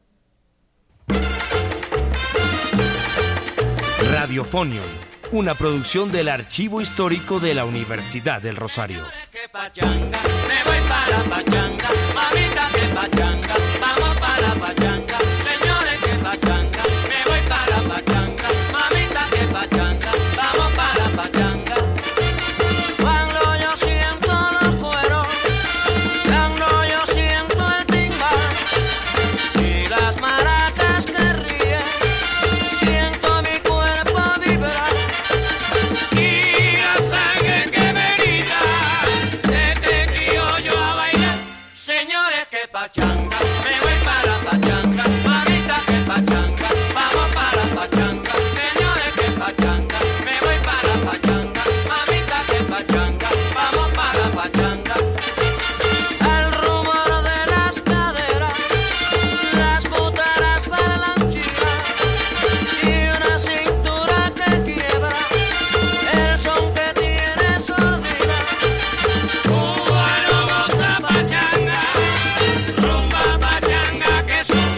Radiofonium, una producción del archivo histórico de la Universidad del Rosario. Que pachanga, me voy para pachanga, mamita que pachanga, vamos para pachanga, señores que pachanga, me voy para pachanga, mamita que pachanga, vamos para pachanga. Cuando yo siento los cueros, cuando yo siento el timbal y las maracas que ríen, siento mi cuerpo vibrar y la sangre que me grita. Señores que pachanga, me voy para pachanga, mamita que pachanga, vamos para pachanga. Señores que pachanga, me voy para pachanga, mamita que pachanga, vamos para pachanga. Al rumor de las caderas, las butaras parlanchinas y una cintura que quiebra, el son que tiene sordina. Cubano goza pachanga, rumba pachanga que son.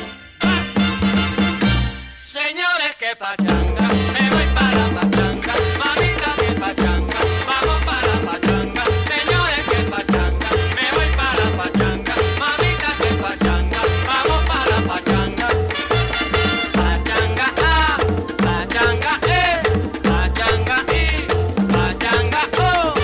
Señores que pachanga, me voy para pachanga, mamita que pachanga, vamos para pachanga. Señores que pachanga, me voy para pachanga, mamita que pachanga, vamos para pachanga. Pachanga A, pachanga E, pachanga I, pachanga O.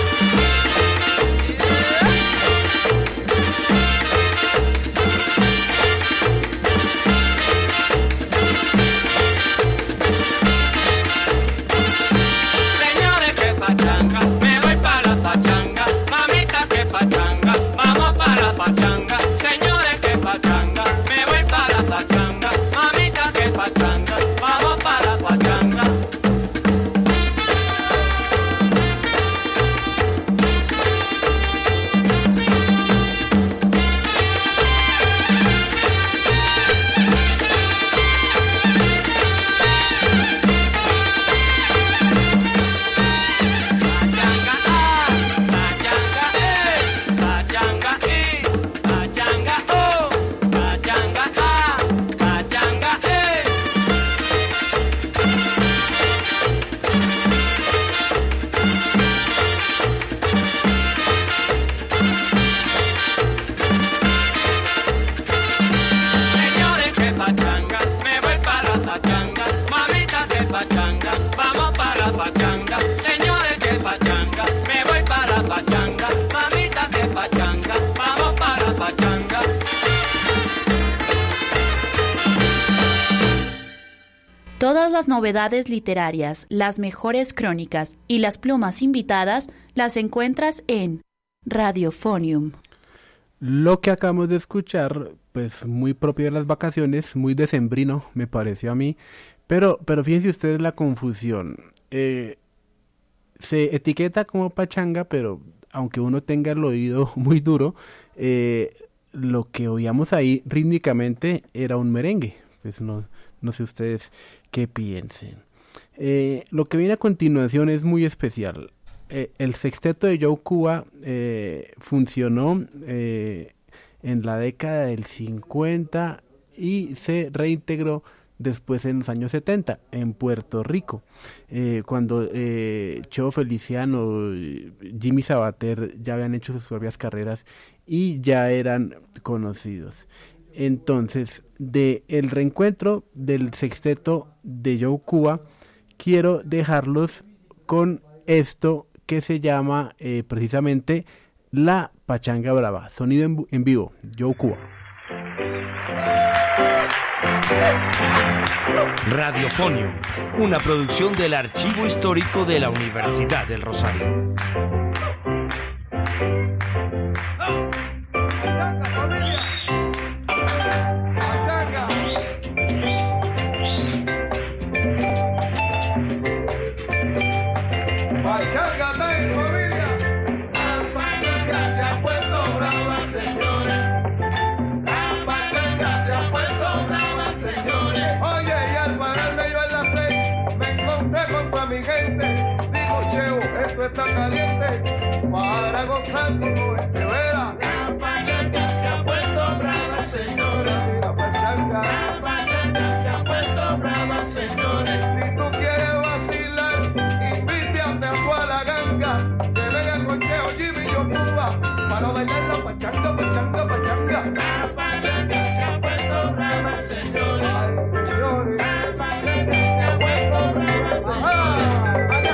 Señores que pachanga, me voy para pachanga, mamita que pachanga, vamos para pachanga. Señores que pachanga, me voy para pachanga, mamita que pachanga, vamos para pachanga. Pachanga A, pachanga E, pachanga I, pachanga O, pachanga A, pachanga E. Señores que pachanga, me voy para pachanga, mamita que pachanga, vamos para pachanga. Señores que pachanga, me voy para pachanga, mamita que pachanga, vamos para pachanga. Todas las novedades literarias, las mejores crónicas y las plumas invitadas las encuentras en Radiofonium. Lo que acabamos de escuchar, pues muy propio de las vacaciones, muy decembrino, me pareció a mí, pero, pero fíjense ustedes la confusión. Eh, se etiqueta como pachanga, pero aunque uno tenga el oído muy duro, eh, lo que oíamos ahí rítmicamente era un merengue. Pues no, no sé ustedes qué piensen. Eh, lo que viene a continuación es muy especial. Eh, el sexteto de Joe Cuba eh, funcionó eh, en la década del cincuenta y se reintegró después en los años setenta en Puerto Rico, eh, cuando eh, Cheo Feliciano, Jimmy Sabater ya habían hecho sus propias carreras y ya eran conocidos. Entonces, de el reencuentro del sexteto de Joe Cuba, quiero dejarlos con esto que se llama eh, precisamente La Pachanga Brava, sonido en, en vivo, Joe Cuba. Radiofonium, una producción del Archivo Histórico de la Universidad del Rosario. Está caliente para gozar como este vera. La pachanga se ha puesto brava, señora. La pachanga, la pachanga se ha puesto brava, señores. Si tú quieres vacilar, invite a toda la ganga, que venga con Cheo, Jimmy y yo Cuba, para bailar la pachanga, pachanga, pachanga. La pachanga se ha puesto brava, señores. Ay, señores. La pachanga se ha puesto brava, señores.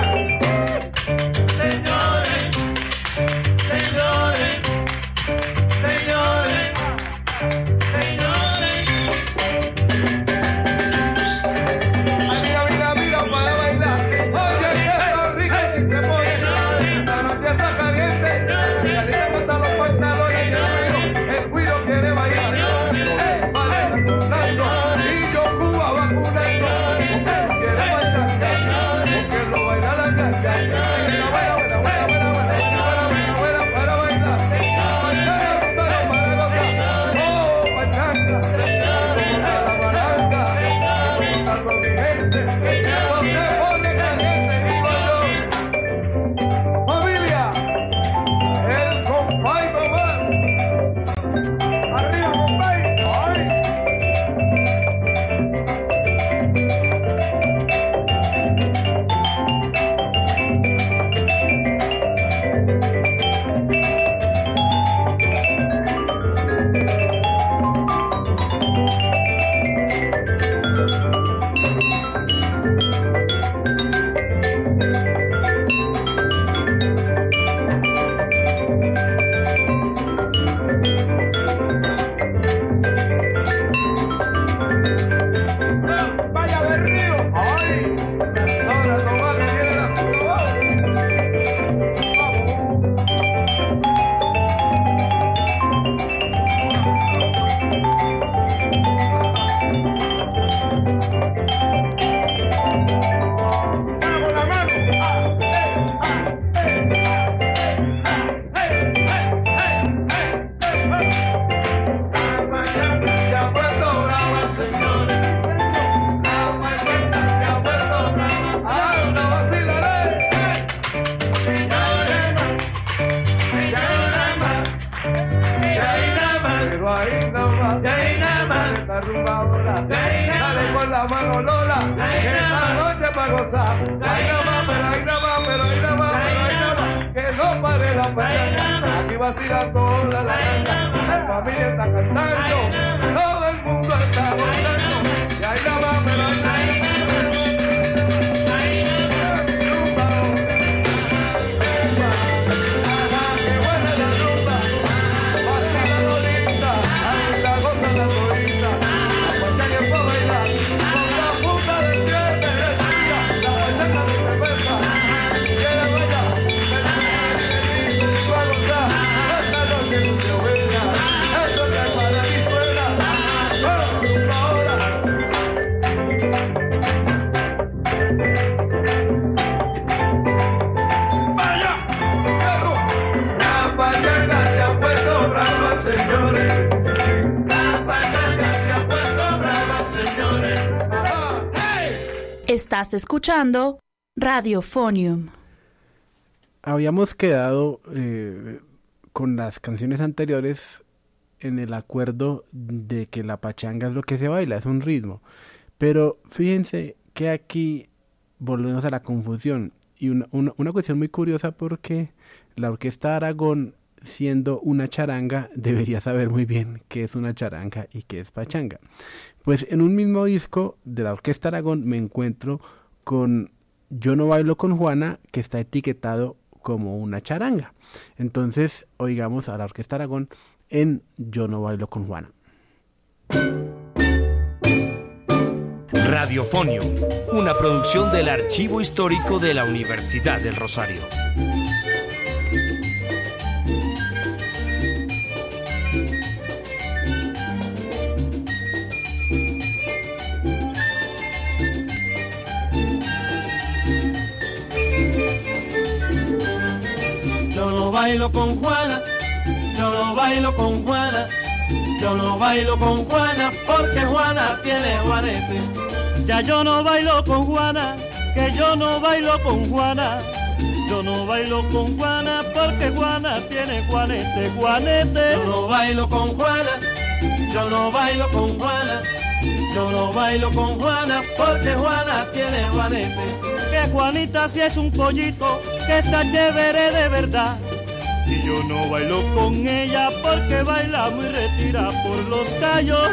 Dale con la mano Lola, que esta noche pa' gozar. Ahí nada más, pero ahí nada más, pero ahí nada más, pero ahí nada más, que no pare la pachanga. Aquí vacila toda la ganga, la familia está cantando, todo el mundo está gozando. Y ahí nada más, pero ahí nada más. Estás escuchando Radiofonium. Habíamos quedado eh, con las canciones anteriores en el acuerdo de que la pachanga es lo que se baila, es un ritmo. Pero fíjense que aquí volvemos a la confusión. Y una, una, una cuestión muy curiosa, porque la Orquesta Aragón, siendo una charanga, debería saber muy bien qué es una charanga y qué es pachanga. Pues en un mismo disco de la Orquesta Aragón me encuentro con Yo no bailo con Juana, que está etiquetado como una charanga. Entonces oigamos a la Orquesta Aragón en Yo no bailo con Juana. Radiofonio, una producción del Archivo Histórico de la Universidad del Rosario. Yo no bailo con Juana, yo no bailo con Juana, yo no bailo con Juana porque Juana tiene juanete. Ya yo no bailo con Juana, que yo no bailo con Juana. Yo no bailo con Juana porque Juana tiene juanete, juanete. Yo no bailo con Juana, yo no bailo con Juana. Yo no bailo con Juana porque Juana tiene juanete. Que Juanita sí es un pollito, que está chévere de verdad. Y yo no bailo con ella porque baila muy retira por los callos.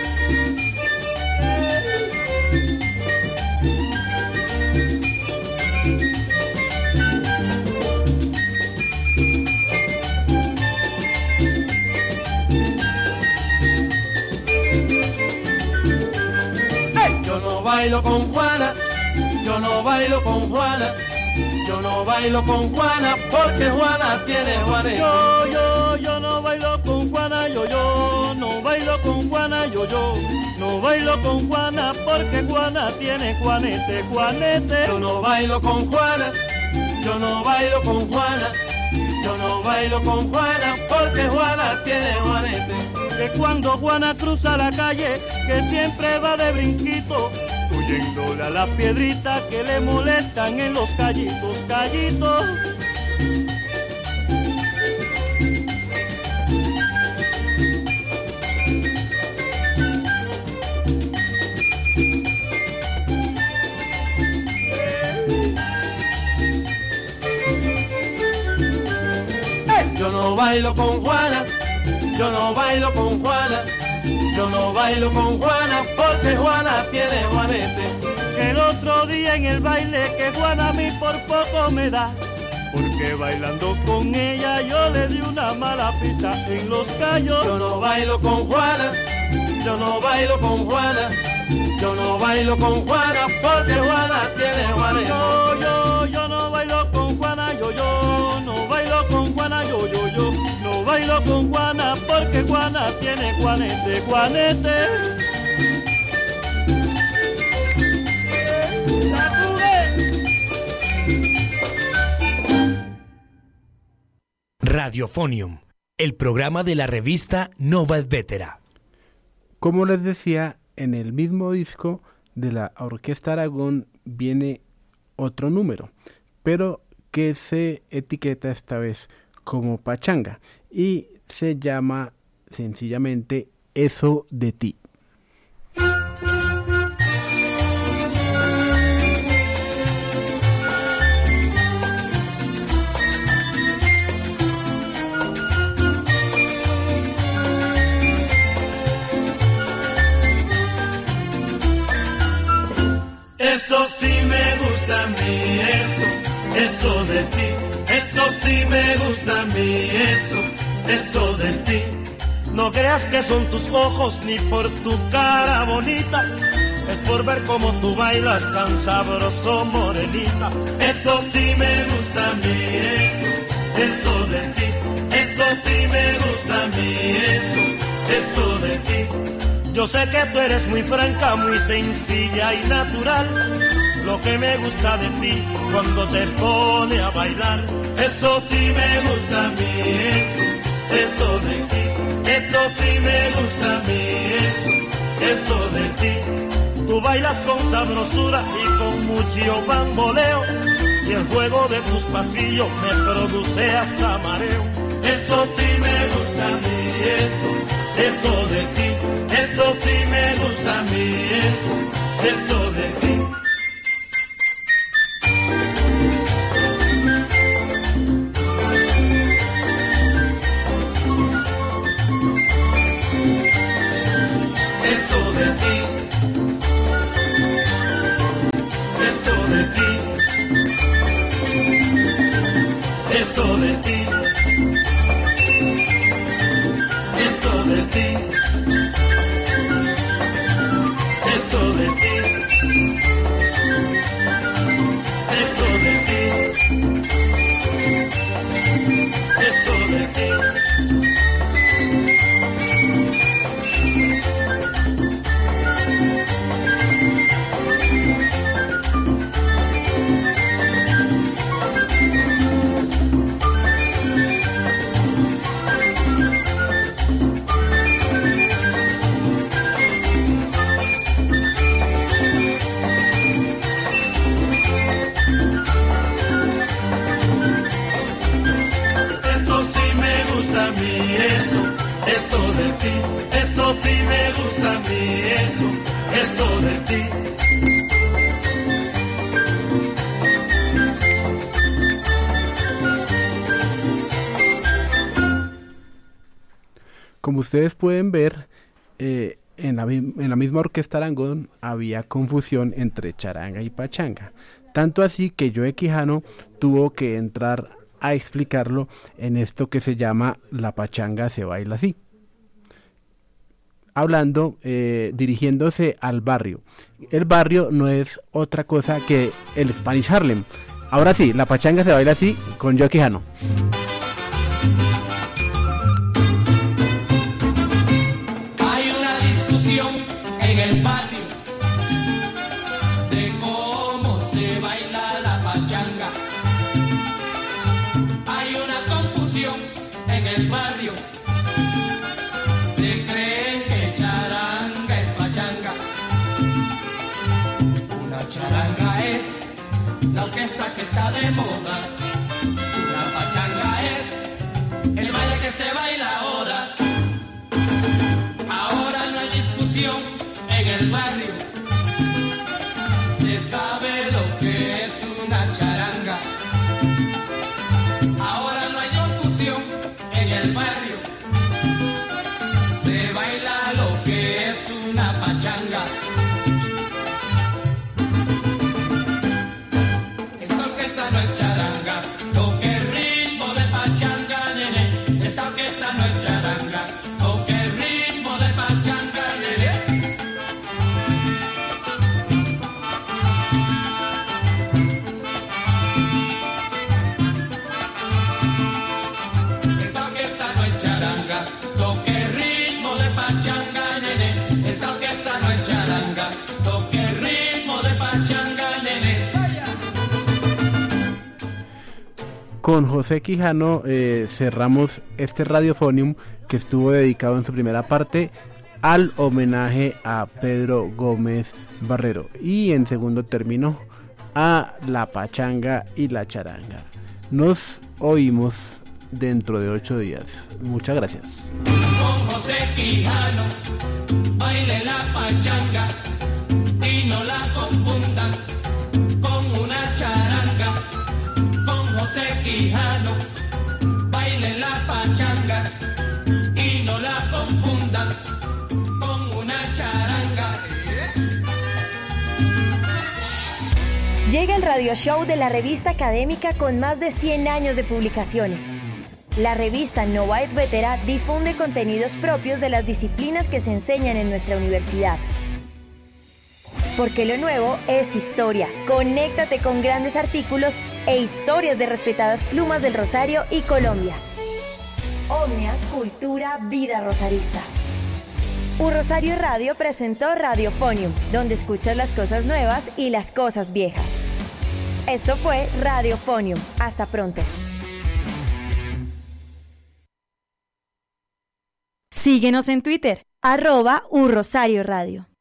Yo no bailo con Juana, yo no bailo con Juana, yo no bailo con Juana porque Juana tiene juanete. Yo, yo, yo no bailo con Juana, yo, yo, no bailo con Juana, yo, yo, no bailo con Juana porque Juana tiene juanete, juanete. Yo no bailo con Juana, yo no bailo con Juana, yo no bailo con Juana porque Juana tiene juanete. Que cuando Juana cruza la calle, que siempre va de brinquito, huyéndole a las piedritas que le molestan en los callitos, callitos. Yo no bailo con Juana, yo no bailo con Juana, yo no bailo con Juana porque Juana tiene juanete. Que el otro día en el baile que Juana a mí por poco me da, porque bailando con ella yo le di una mala pisa en los callos. Yo no bailo con Juana, yo no bailo con Juana, yo no bailo con Juana porque Juana tiene juanete. Yo, yo, yo no bailo con Juana, yo, yo, no bailo con Juana, yo, yo, yo, no bailo con Juana porque Juana tiene juanete, juanete. Radiofonium, el programa de la revista Nova Etcétera. Como les decía, en el mismo disco de la Orquesta Aragón viene otro número, pero que se etiqueta esta vez como pachanga y se llama sencillamente Eso de ti. Eso sí me gusta a mí, eso, eso de ti. Eso sí me gusta a mí, eso, eso de ti. No creas que son tus ojos ni por tu cara bonita, es por ver cómo tú bailas tan sabroso, morenita. Eso sí me gusta a mí, eso, eso de ti. Eso sí me gusta a mí, eso, eso de ti. Yo sé que tú eres muy franca, muy sencilla y natural. Lo que me gusta de ti cuando te pone a bailar. Eso sí me gusta a mí, eso, eso de ti. Eso sí me gusta a mí, eso, eso de ti. Tú bailas con sabrosura y con mucho bamboleo, y el juego de tus pasillos me produce hasta mareo. Eso sí me gusta a mí, eso, eso de ti. Eso sí me gusta a mí, eso, eso de ti. Eso de ti. Eso de ti. Eso de ti. Eso de ti. Eso de ti. mí eso, eso de ti. Como ustedes pueden ver, eh, en, la, en la misma orquesta Aragón había confusión entre charanga y pachanga. Tanto así que Joe Quijano tuvo que entrar a explicarlo en esto que se llama La pachanga se baila así. Hablando, eh, dirigiéndose al barrio. El barrio no es otra cosa que el Spanish Harlem. Ahora sí, la pachanga se baila así con Joe Quijano. En el barrio de cómo se baila la pachanga. Hay una confusión en el barrio. Se creen que charanga es pachanga. Una charanga es la orquesta que está de moda. La pachanga es el baile que se baila ahora. Ahora no hay discusión. En el barrio se sabe lo que es una charanga. Ahora no hay confusión. En el barrio se baila lo que es una pachanga. Esta orquesta no es charanga, toque el ritmo de pachanga, nene. Esta orquesta no es charanga, toque el ritmo de pachanga, nene. Con José Quijano eh, cerramos este Radiofonium que estuvo dedicado en su primera parte al homenaje a Pedro Gómez Barrero y en segundo término a la pachanga y la charanga. Nos oímos dentro de ocho días. Muchas gracias. Con José Quijano, baile la pachanga y no la confundan con una charanga. Con José Quijano, baile la pachanga y no la confundan con una charanga. Llega el radio show de la revista académica con más de cien años de publicaciones. La revista Nova et Vetera difunde contenidos propios de las disciplinas que se enseñan en nuestra universidad. Porque lo nuevo es historia. Conéctate con grandes artículos e historias de respetadas plumas del Rosario y Colombia. Omnia, Cultura, Vida Rosarista. Un Rosario Radio presentó Radiofonium, donde escuchas las cosas nuevas y las cosas viejas. Esto fue Radiofonium. Hasta pronto. Síguenos en Twitter, arroba Un Rosario Radio.